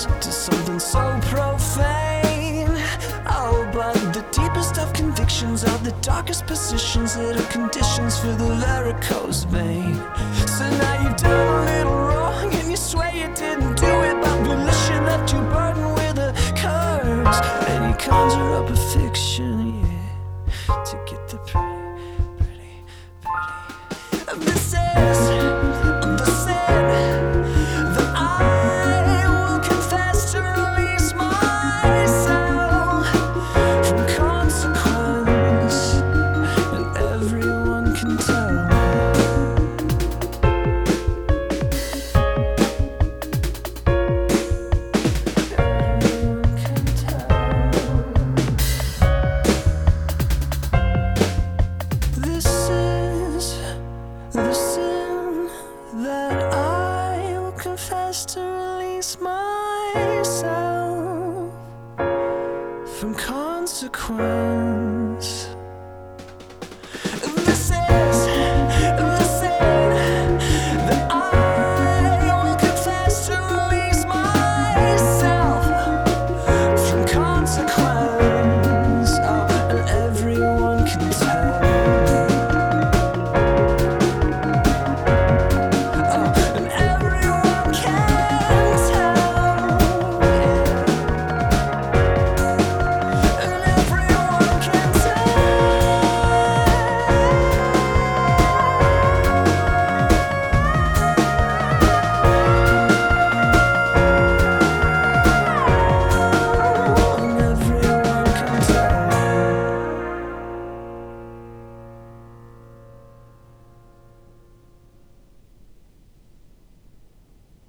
to something so profane. Oh, but the deepest of convictions are the darkest positions that are conditions for the varicose vein. So now you've done a little wrong and you swear you didn't do it by volition, that you burden with a curse, and you conjure up a fiction, yeah, to get the pretty. This is the sin that I will confess to release myself from consequence, and everyone can tell. Everyone can tell. This is the sin that I will confess to release myself from consequence.